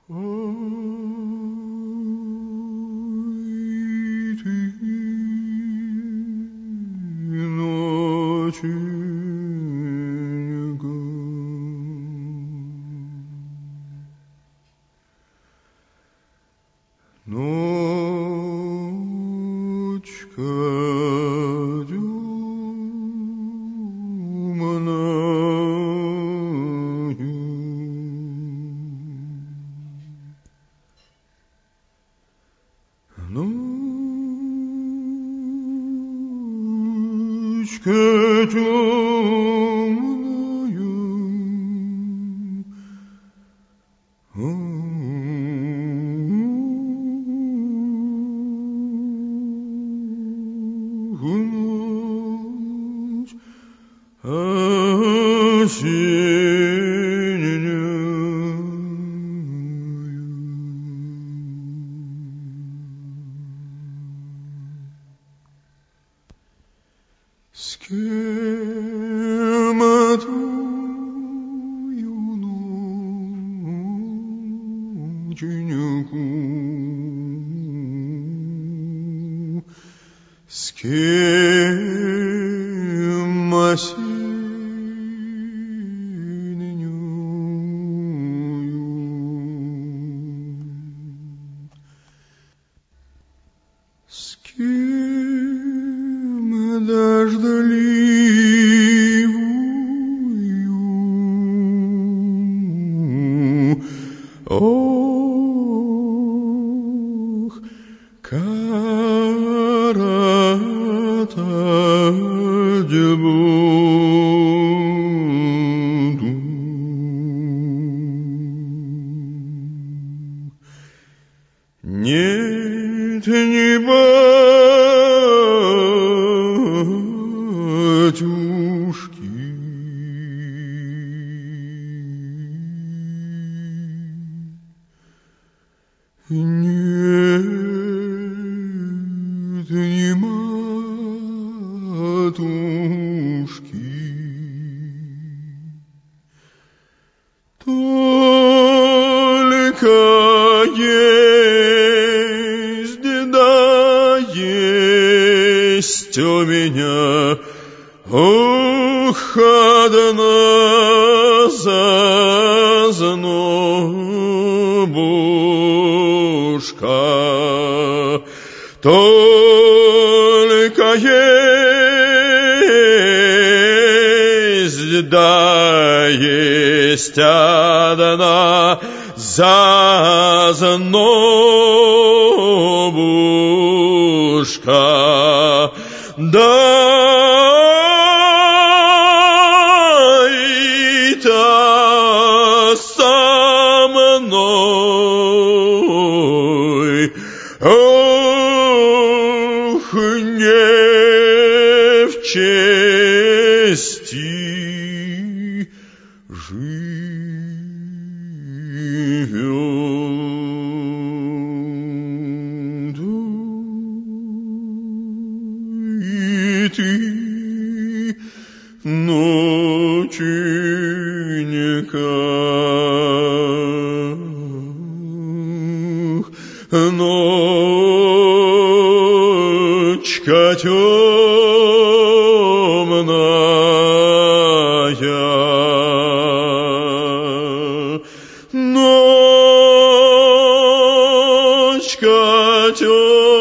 Ой, ты, ноченька, ночка ночка темная, ночь осенняя. С кем твою ноченьку, с кем осеннюю, с кем дождливую, ох, коротать буду. Нет, не батюшки, нет, не матушки, только есть, да есть у меня, ох, одна зазнобушка, только есть, да есть одна зазнобушка, да и та со мной, ох, не в чести живет. И ты, ноченька, ночка темная, ночка темная.